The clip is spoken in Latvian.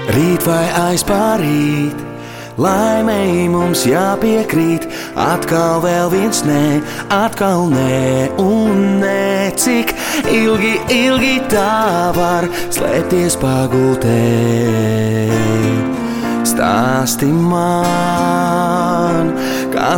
Rīt vai aizpārīt, laimei mums jāpiekrīt. Atkal vēl viens nē, atkal nē un nē. Cik ilgi, ilgi tā var slēpties pagultē? Stāsti man,